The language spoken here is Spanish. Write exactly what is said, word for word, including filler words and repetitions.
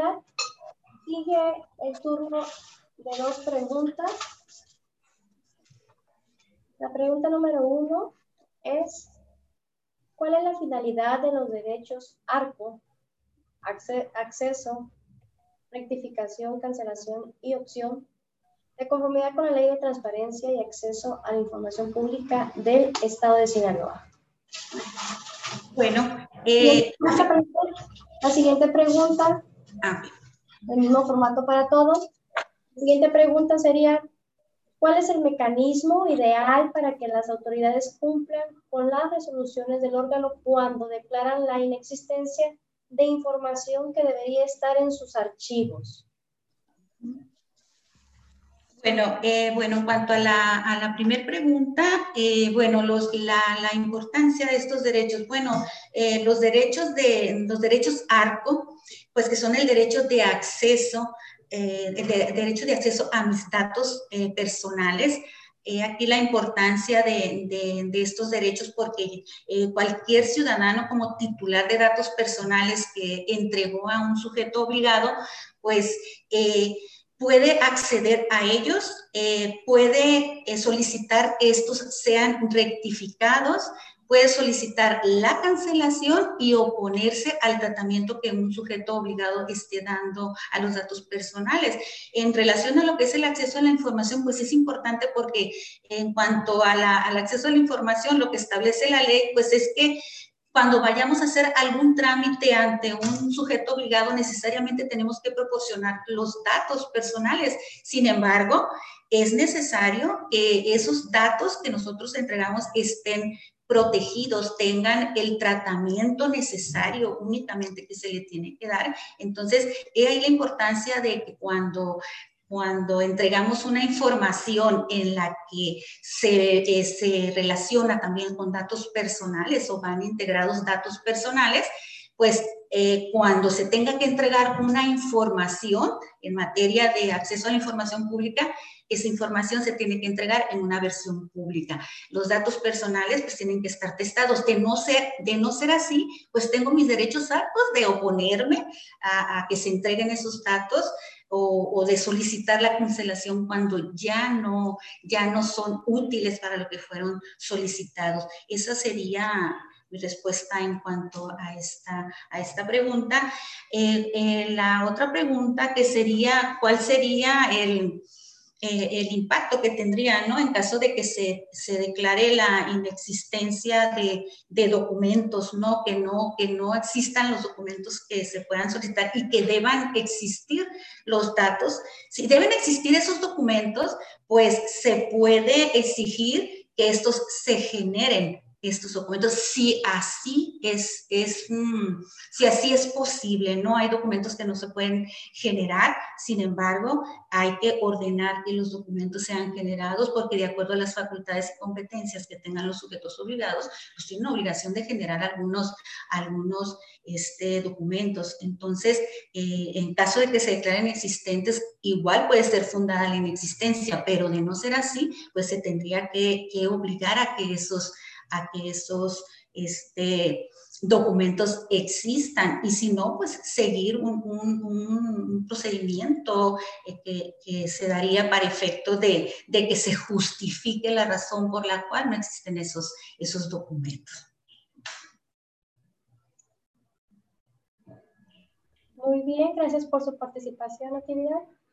actividad. Sigue el turno de dos preguntas. La pregunta número uno es, ¿cuál es la finalidad de los derechos ARCO? Acce- acceso, rectificación, cancelación y opción, de conformidad con la Ley de Transparencia y Acceso a la Información Pública del Estado de Sinaloa. Bueno, eh, la siguiente pregunta, ah, el mismo formato para todos. La siguiente pregunta sería, ¿cuál es el mecanismo ideal para que las autoridades cumplan con las resoluciones del órgano cuando declaran la inexistencia de información que debería estar en sus archivos? Bueno, eh, bueno, en cuanto a la, a la primera pregunta, eh, bueno, los, la, la importancia de estos derechos, bueno, eh, los derechos de, los derechos ARCO, pues que son el derecho de acceso, eh, el de, derecho de acceso a mis datos eh, personales. Eh, aquí la importancia de, de, de estos derechos porque eh, cualquier ciudadano como titular de datos personales que entregó a un sujeto obligado, pues eh, puede acceder a ellos, eh, puede eh, solicitar que estos sean rectificados, puede solicitar la cancelación y oponerse al tratamiento que un sujeto obligado esté dando a los datos personales. En relación a lo que es el acceso a la información, pues es importante porque en cuanto a la, al acceso a la información, lo que establece la ley, pues es que cuando vayamos a hacer algún trámite ante un sujeto obligado, necesariamente tenemos que proporcionar los datos personales. Sin embargo, es necesario que esos datos que nosotros entregamos estén protegidos, tengan el tratamiento necesario únicamente que se le tiene que dar. Entonces, he ahí la importancia de que cuando cuando entregamos una información en la que se, eh, se relaciona también con datos personales o van integrados datos personales, pues eh, cuando se tenga que entregar una información en materia de acceso a la información pública, esa información se tiene que entregar en una versión pública. Los datos personales pues tienen que estar testados. De no ser, de no ser así, pues tengo mis derechos altos de oponerme a, a que se entreguen esos datos o, o de solicitar la cancelación cuando ya no, ya no son útiles para lo que fueron solicitados. Esa sería mi respuesta en cuanto a esta, a esta pregunta. Eh, eh, la otra pregunta que sería, ¿cuál sería el, eh, el impacto que tendría, ¿no? En caso de que se, se declare la inexistencia de, de documentos, ¿no? Que, ¿no? que no existan los documentos que se puedan solicitar y que deban existir los datos. Si deben existir esos documentos, pues se puede exigir que estos se generen, estos documentos, si así es, es mmm, si así es posible, ¿no? Hay documentos que no se pueden generar, sin embargo, hay que ordenar que los documentos sean generados porque de acuerdo a las facultades y competencias que tengan los sujetos obligados, pues tienen obligación de generar algunos, algunos este, documentos. Entonces, eh, en caso de que se declaren existentes, igual puede ser fundada la inexistencia, pero de no ser así, pues se tendría que, que obligar a que esos a que esos este, documentos existan y si no, pues seguir un, un, un procedimiento eh, que, que se daría para efecto de, de que se justifique la razón por la cual no existen esos, esos documentos. Muy bien, gracias por su participación en la actividad.